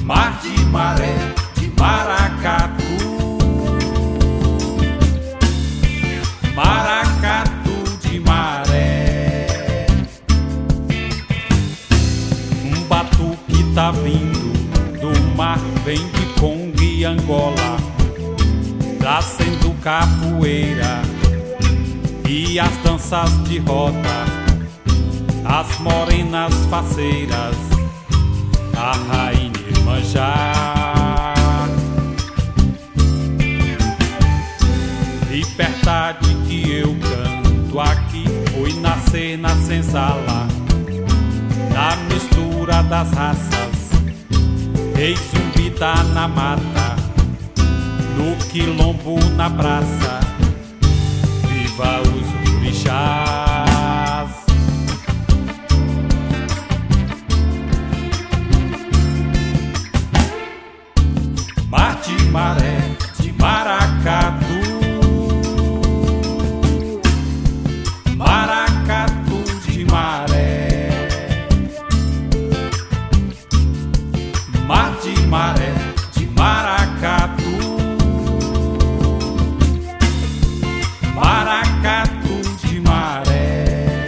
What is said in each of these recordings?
mar de maré, de maracatu, maracatu de maré. Um batuque tá vindo do mar, vem de Congo e Angola, trazendo capoeira e as danças de roda, as morenas faceiras, a rainha Iemanjá. Liberdade que eu canto aqui foi nascer na senzala, na mistura das raças. Rei Zumbi tá na mata, no quilombo, na praça. Viva os orixás! Mar de maré, de maracatu, maracatu de maré. Mar de maré, de maracatu, maracatu de maré.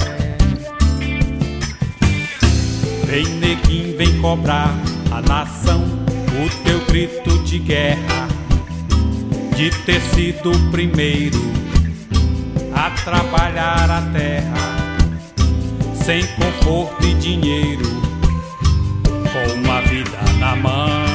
Vem neguinho, vem cobrar a nação, o teu grito de guerra, de ter sido o primeiro a trabalhar a terra, sem conforto e dinheiro, com uma vida na mão.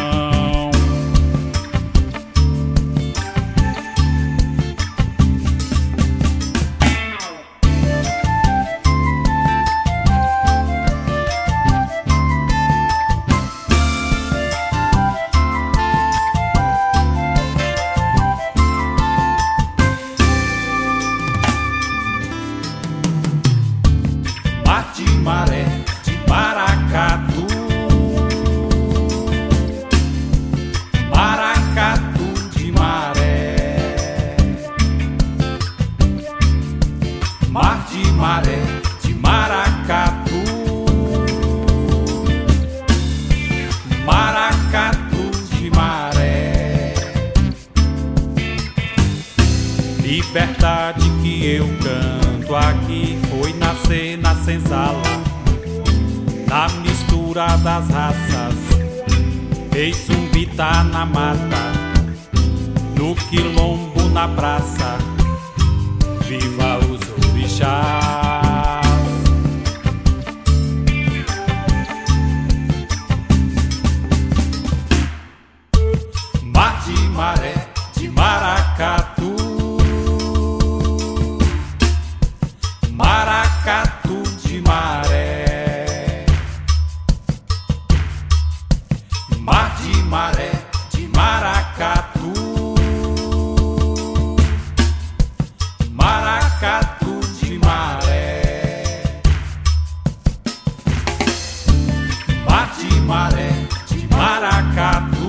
Mar de maré, de maracatu, maracatu de maré. Mar de maré, de maracatu, maracatu de maré. Liberdade que eu canto aqui foi nascer na senzala, na mistura das raças. Rei Zumbi tá na mata, no quilombo, na praça. Viva os orixás! Mar de maré, de maracatu, maracatu de maré. Mar de maré, de maracatu, maracatu de maré. Mar de maré, de maracatu,